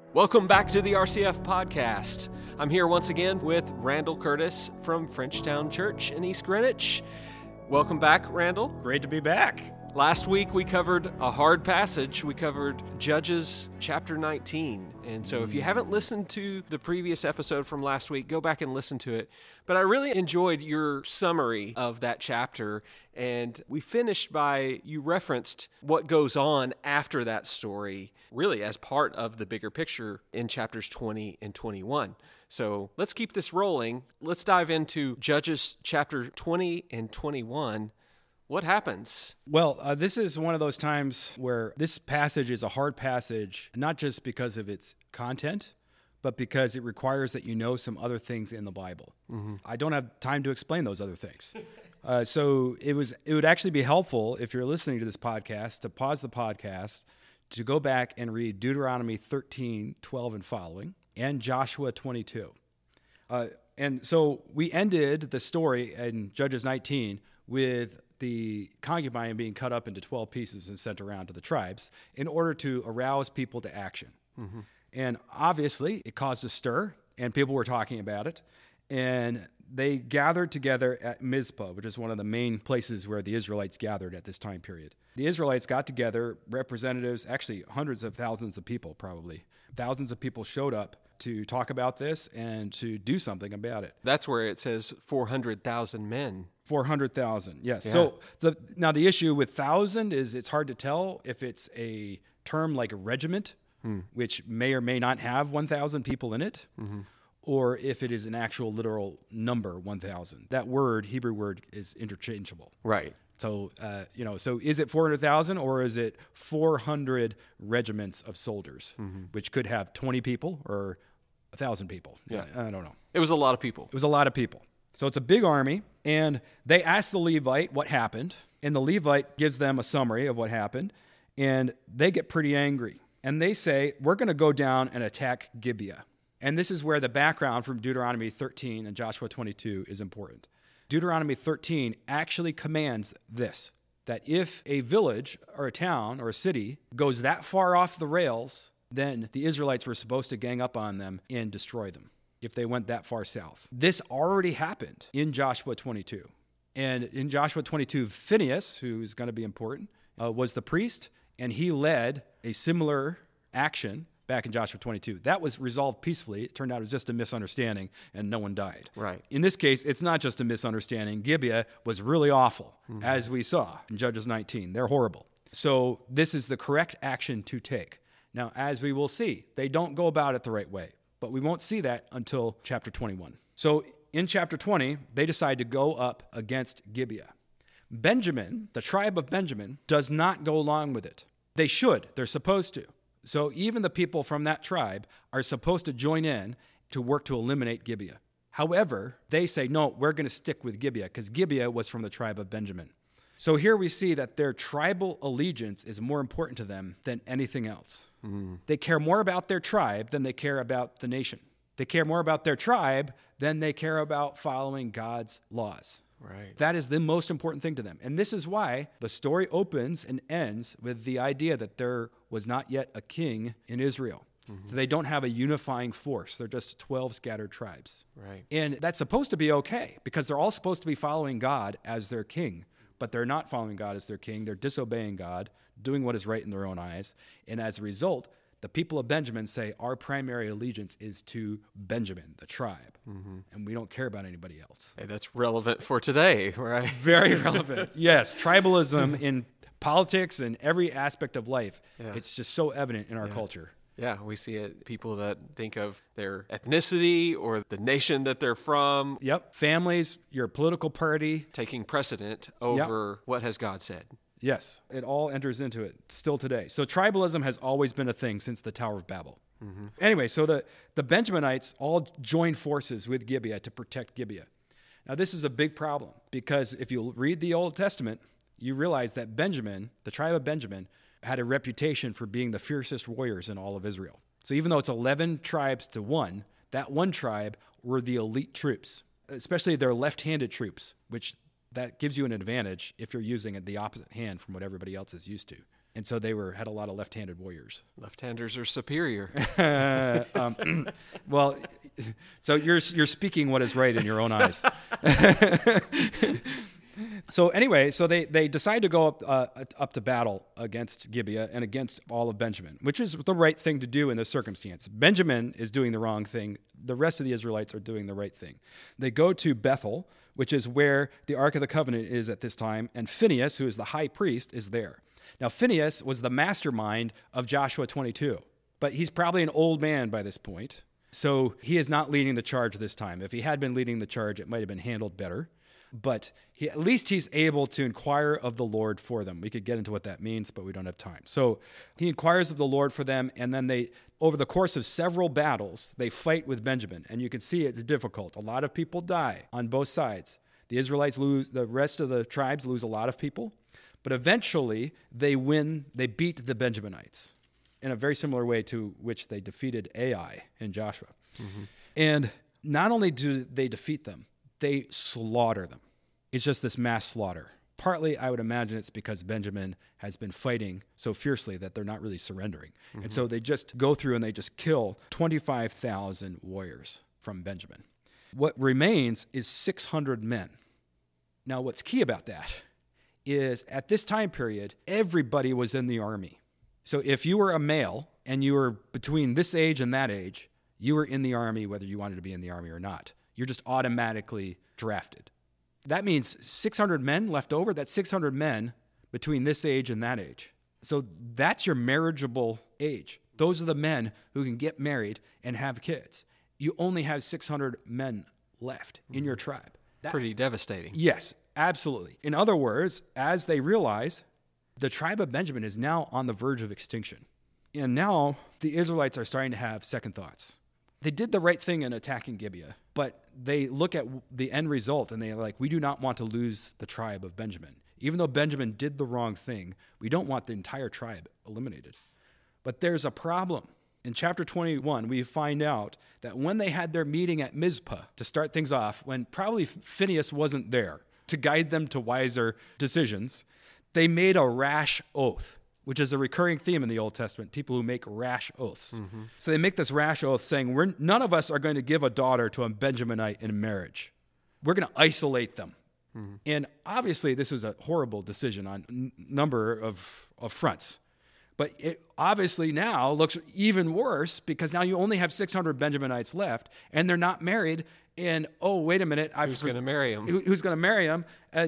Welcome back to the RCF podcast. I'm here once again with Randall Curtis from Frenchtown Church in East Greenwich. Welcome back, Randall. Great to be back. Last week we covered a hard passage. We covered Judges chapter 19. And so if you haven't listened to the previous episode from last week, go back and listen to it. But I really enjoyed your summary of that chapter. And we finished by, you referenced what goes on after that story, really as part of the bigger picture in chapters 20 and 21. So let's keep this rolling. Let's dive into Judges chapter 20 and 21. What happens? Well, this is one of those times where this passage is a hard passage, not just because of its content, but because it requires that you know some other things in the Bible. Mm-hmm. I don't have time to explain those other things. So it would actually be helpful if you're listening to this podcast to pause the podcast, to go back and read Deuteronomy 13, 12 and following, and Joshua 22. And so we ended the story in Judges 19 with the concubine being cut up into 12 pieces and sent around to the tribes in order to arouse people to action. Mm-hmm. And obviously, it caused a stir, and people were talking about it. And they gathered together at Mizpah, which is one of the main places where the Israelites gathered at this time period. The Israelites got together, representatives, actually hundreds of thousands of people probably. Thousands of people showed up to talk about this and to do something about it. That's where it says 400,000 men. 400,000, yes. Yeah. So now the issue with 1,000 is it's hard to tell if it's a term like a regiment, which may or may not have 1,000 people in it, or if it is an actual literal number, 1,000. That word, Hebrew word, is interchangeable. Right. So, so is it 400,000 or is it 400 regiments of soldiers, which could have 20 people or 1,000 people? Yeah. I don't know. It was a lot of people. It was a lot of people. So it's a big army, and they asked the Levite what happened, and the Levite gives them a summary of what happened, and they get pretty angry. And they say, we're going to go down and attack Gibeah. And this is where the background from Deuteronomy 13 and Joshua 22 is important. Deuteronomy 13 actually commands this, that if a village or a town or a city goes that far off the rails, then the Israelites were supposed to gang up on them and destroy them if they went that far south. This already happened in Joshua 22. And in Joshua 22, Phinehas, who is going to be important, was the priest, and he led a similar action back in Joshua 22. That was resolved peacefully. It turned out it was just a misunderstanding, and no one died. Right. In this case, it's not just a misunderstanding. Gibeah was really awful, as we saw in Judges 19. They're horrible. So this is the correct action to take. Now, as we will see, they don't go about it the right way, but we won't see that until chapter 21. So in chapter 20, they decide to go up against Gibeah. Benjamin, the tribe of Benjamin, does not go along with it. They should. They're supposed to. So even the people from that tribe are supposed to join in to work to eliminate Gibeah. However, they say, no, we're going to stick with Gibeah because Gibeah was from the tribe of Benjamin. So here we see that their tribal allegiance is more important to them than anything else. They care more about their tribe than they care about the nation. They care more about their tribe than they care about following God's laws. Right. That is the most important thing to them. And this is why the story opens and ends with the idea that there was not yet a king in Israel. So they don't have a unifying force. They're just 12 scattered tribes. Right. And that's supposed to be okay because they're all supposed to be following God as their king. But they're not following God as their king. They're disobeying God, doing what is right in their own eyes. And as a result, the people of Benjamin say, our primary allegiance is to Benjamin, the tribe. And we don't care about anybody else. Hey, that's relevant for today, right? Very relevant. Yes, tribalism in politics and every aspect of life. Yeah. It's just so evident in our culture. Yeah, we see it. People that think of their ethnicity or the nation that they're from. Yep. Families, your political party. Taking precedent over what has God said. Yes, it all enters into it still today. So tribalism has always been a thing since the Tower of Babel. Anyway, so the Benjaminites all joined forces with Gibeah to protect Gibeah. Now, this is a big problem because if you read the Old Testament, you realize that Benjamin, the tribe of Benjamin, had a reputation for being the fiercest warriors in all of Israel. So even though it's 11 tribes to one, that one tribe were the elite troops, especially their left-handed troops, which that gives you an advantage if you're using the opposite hand from what everybody else is used to. And so they had a lot of left-handed warriors. Left-handers are superior. Well, so you're speaking what is right in your own eyes. So anyway, so they decide to go up to battle against Gibeah and against all of Benjamin, which is the right thing to do in this circumstance. Benjamin is doing the wrong thing. The rest of the Israelites are doing the right thing. They go to Bethel, which is where the Ark of the Covenant is at this time, and Phinehas, who is the high priest, is there. Now, Phinehas was the mastermind of Joshua 22, but he's probably an old man by this point, so he is not leading the charge this time. If he had been leading the charge, it might have been handled better, but at least he's able to inquire of the Lord for them. We could get into what that means, but we don't have time. So he inquires of the Lord for them, and then over the course of several battles, they fight with Benjamin, and you can see it's difficult. A lot of people die on both sides. The Israelites lose, the rest of the tribes lose a lot of people. But eventually, they win, they beat the Benjaminites in a very similar way to which they defeated Ai in Joshua. Mm-hmm. And not only do they defeat them, they slaughter them. It's just this mass slaughter. Partly, I would imagine it's because Benjamin has been fighting so fiercely that they're not really surrendering. Mm-hmm. And so they just go through and they just kill 25,000 warriors from Benjamin. What remains is 600 men. Now, what's key about that is at this time period, everybody was in the army. So if you were a male and you were between this age and that age, you were in the army whether you wanted to be in the army or not. You're just automatically drafted. That means 600 men left over. That's 600 men between this age and that age. So that's your marriageable age. Those are the men who can get married and have kids. You only have 600 men left in your tribe. Pretty devastating. Yes, absolutely. In other words, as they realize, the tribe of Benjamin is now on the verge of extinction. And now the Israelites are starting to have second thoughts. They did the right thing in attacking Gibeah, but they look at the end result and they're like, we do not want to lose the tribe of Benjamin. Even though Benjamin did the wrong thing, we don't want the entire tribe eliminated. But there's a problem. In chapter 21, we find out that when they had their meeting at Mizpah to start things off, when probably Phinehas wasn't there to guide them to wiser decisions, they made a rash oath, which is a recurring theme in the Old Testament, people who make rash oaths. Mm-hmm. So they make this rash oath saying, none of us are going to give a daughter to a Benjaminite in marriage. We're going to isolate them. Mm-hmm. And obviously this was a horrible decision on a number of fronts. But it obviously now looks even worse because now you only have 600 Benjaminites left, and they're not married. And, oh, wait a minute. Who's going to marry them? Who's going to marry them?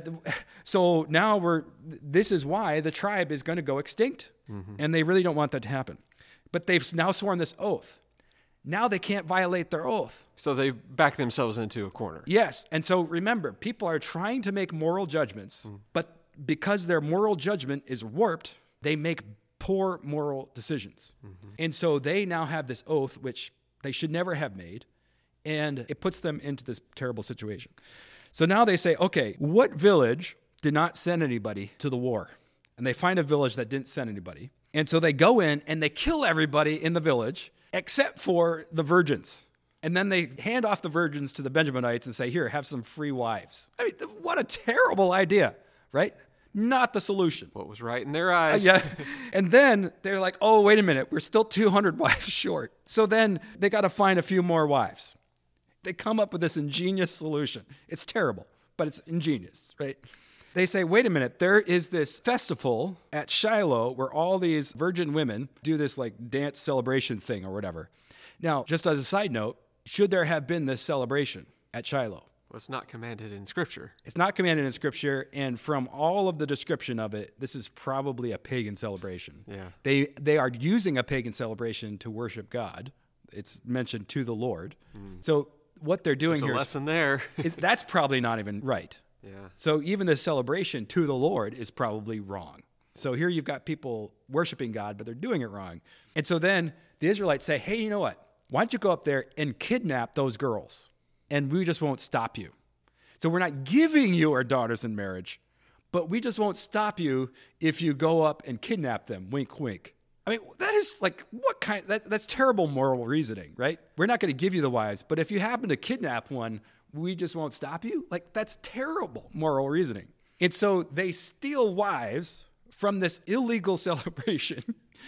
So now this is why the tribe is going to go extinct. Mm-hmm. And they really don't want that to happen. But they've now sworn this oath. Now they can't violate their oath. So they back themselves into a corner. Yes. And so remember, people are trying to make moral judgments, but because their moral judgment is warped, they make poor moral decisions. Mm-hmm. And so they now have this oath, which they should never have made, and it puts them into this terrible situation. So now they say, okay, what village did not send anybody to the war? And they find a village that didn't send anybody. And so they go in and they kill everybody in the village except for the virgins. And then they hand off the virgins to the Benjaminites and say, here, have some free wives. I mean, what a terrible idea, right? Not the solution. What was right in their eyes. Yeah. And then they're like, oh, wait a minute. We're still 200 wives short. So then they got to find a few more wives. They come up with this ingenious solution. It's terrible, but it's ingenious, right? They say, wait a minute. There is this festival at Shiloh where all these virgin women do this like dance celebration thing or whatever. Now, just as a side note, should there have been this celebration at Shiloh? Well, it's not commanded in Scripture. It's not commanded in Scripture, and from all of the description of it, this is probably a pagan celebration. Yeah. They are using a pagan celebration to worship God. It's mentioned to the Lord. So what they're doing There's here a lesson there. That's probably not even right. Yeah. So even the celebration to the Lord is probably wrong. So here you've got people worshiping God, but they're doing it wrong. And so then the Israelites say, hey, you know what? Why don't you go up there and kidnap those girls? And we just won't stop you. So we're not giving you our daughters in marriage, but we just won't stop you if you go up and kidnap them. Wink, wink. I mean, that is like, what kind? That's terrible moral reasoning, right? We're not going to give you the wives, but if you happen to kidnap one, we just won't stop you? Like, that's terrible moral reasoning. And so they steal wives from this illegal celebration.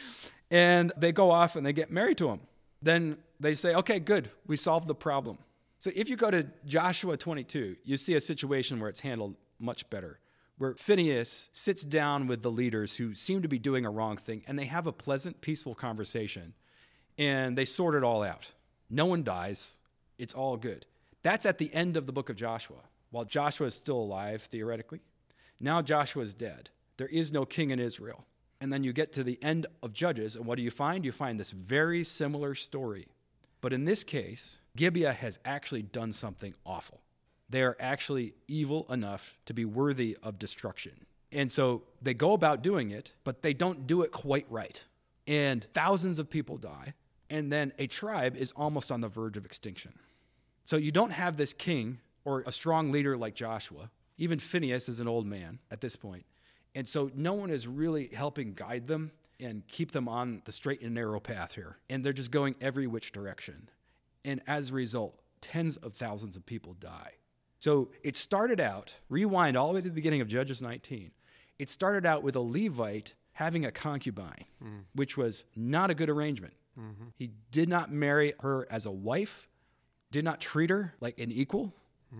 And they go off and they get married to him. Then they say, okay, good, we solved the problem. So if you go to Joshua 22, you see a situation where it's handled much better, where Phinehas sits down with the leaders who seem to be doing a wrong thing, and they have a pleasant, peaceful conversation, and they sort it all out. No one dies. It's all good. That's at the end of the book of Joshua. While Joshua is still alive, theoretically, now Joshua is dead. There is no king in Israel. And then you get to the end of Judges, and what do you find? You find this very similar story. But in this case, Gibeah has actually done something awful. They are actually evil enough to be worthy of destruction. And so they go about doing it, but they don't do it quite right. And thousands of people die, and then a tribe is almost on the verge of extinction. So you don't have this king or a strong leader like Joshua. Even Phinehas is an old man at this point. And so no one is really helping guide them and keep them on the straight and narrow path here. And they're just going every which direction. And as a result, tens of thousands of people die. So it started out, rewind all the way to the beginning of Judges 19. It started out with a Levite having a concubine, which was not a good arrangement. Mm-hmm. He did not marry her as a wife, did not treat her like an equal,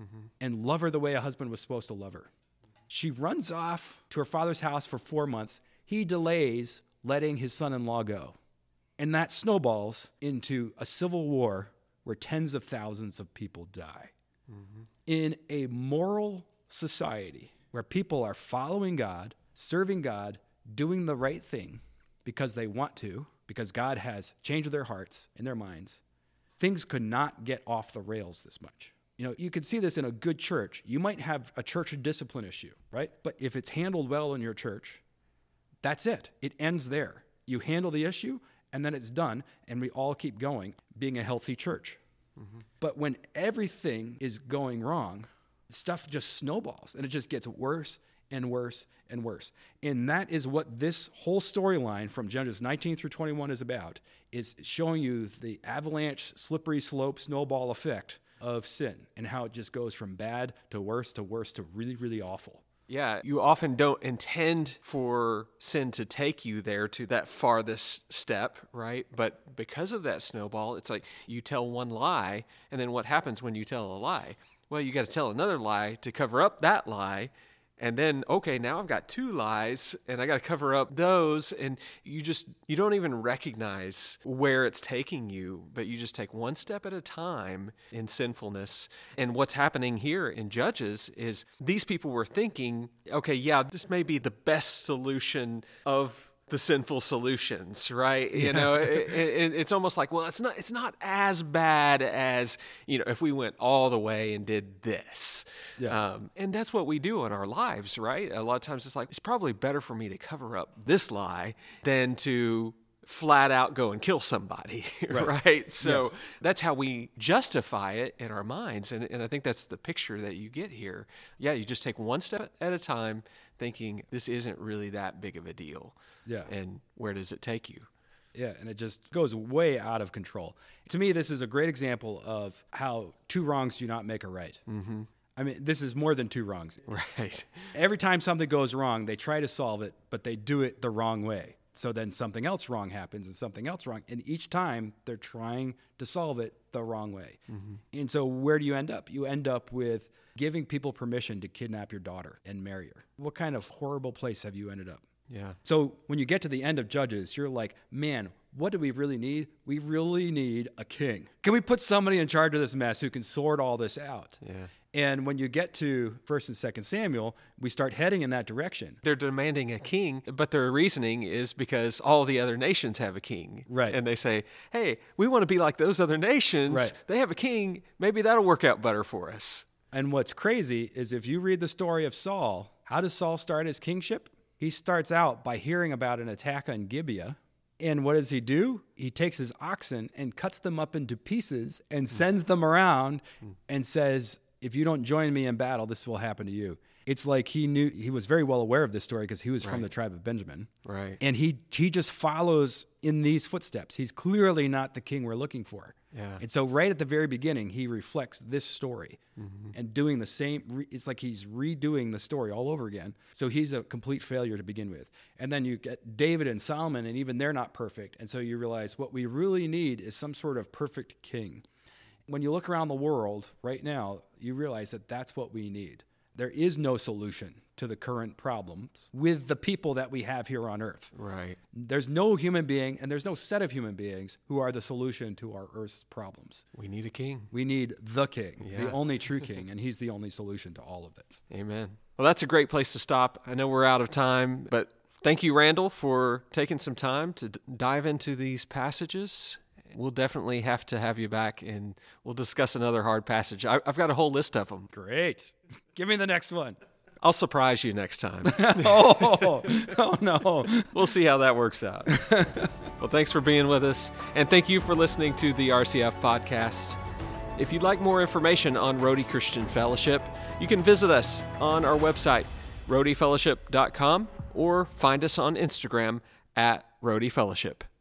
and love her the way a husband was supposed to love her. She runs off to her father's house for 4 months. He delays letting his son-in-law go. And that snowballs into a civil war where tens of thousands of people die. Mm-hmm. In a moral society where people are following God, serving God, doing the right thing because they want to, because God has changed their hearts and their minds, things could not get off the rails this much. You know, you could see this in a good church. You might have a church discipline issue, right? But if it's handled well in your church, that's it. It ends there. You handle the issue, and then it's done, and we all keep going, being a healthy church. Mm-hmm. But when everything is going wrong, stuff just snowballs, and it just gets worse and worse and worse. And that is what this whole storyline from Judges 19 through 21 is about, is showing you the avalanche, slippery slope, snowball effect of sin and how it just goes from bad to worse to really, really awful. Yeah, you often don't intend for sin to take you there to that farthest step, right? But because of that snowball, it's like you tell one lie, and then what happens when you tell a lie? Well, you got to tell another lie to cover up that lie. And then, okay, now I've got 2 lies and I got to cover up those. And you don't even recognize where it's taking you, but you just take one step at a time in sinfulness. And what's happening here in Judges is these people were thinking, okay, yeah, this may be the best solution of the sinful solutions, right? Yeah. You know, it's almost like, well, it's not as bad as, you know, if we went all the way and did this. Yeah. And that's what we do in our lives, right? A lot of times it's like, it's probably better for me to cover up this lie than to flat out go and kill somebody, right? So yes. That's how we justify it in our minds. And I think that's the picture that you get here. Yeah, you just take one step at a time thinking this isn't really that big of a deal. Yeah. And where does it take you? Yeah, and it just goes way out of control. To me, this is a great example of how 2 wrongs do not make a right. Mm-hmm. I mean, this is more than 2 wrongs. Right. Every time something goes wrong, they try to solve it, but they do it the wrong way. So then something else wrong happens and something else wrong. And each time they're trying to solve it the wrong way. Mm-hmm. And so where do you end up? You end up with giving people permission to kidnap your daughter and marry her. What kind of horrible place have you ended up? Yeah. So when you get to the end of Judges, you're like, man, what do we really need? We really need a king. Can we put somebody in charge of this mess who can sort all this out? Yeah. And when you get to 1 and 2 Samuel, we start heading in that direction. They're demanding a king, but their reasoning is because all the other nations have a king. Right. And they say, hey, we want to be like those other nations. Right. They have a king. Maybe that'll work out better for us. And what's crazy is if you read the story of Saul, how does Saul start his kingship? He starts out by hearing about an attack on Gibeah. And what does he do? He takes his oxen and cuts them up into pieces and sends them around and says, if you don't join me in battle, this will happen to you. It's like he was very well aware of this story because he was from the tribe of Benjamin. Right. And he just follows in these footsteps. He's clearly not the king we're looking for. Yeah. And so right at the very beginning, he reflects this story and doing the same. It's like he's redoing the story all over again. So he's a complete failure to begin with. And then you get David and Solomon, and even they're not perfect. And so you realize what we really need is some sort of perfect king. When you look around the world right now, you realize that that's what we need. There is no solution to the current problems with the people that we have here on earth. Right. There's no human being and there's no set of human beings who are the solution to our earth's problems. We need a king. We need the king, Yeah. the only true king, and he's the only solution to all of this. Amen. Well, that's a great place to stop. I know we're out of time, but thank you, Randall, for taking some time to dive into these passages. We'll definitely have to have you back, and we'll discuss another hard passage. I've got a whole list of them. Great. Give me the next one. I'll surprise you next time. Oh no. We'll see how that works out. Well, thanks for being with us, and thank you for listening to the RCF podcast. If you'd like more information on Rhodey Christian Fellowship, you can visit us on our website, rhodeyfellowship.com, or find us on Instagram at Rhodey Fellowship.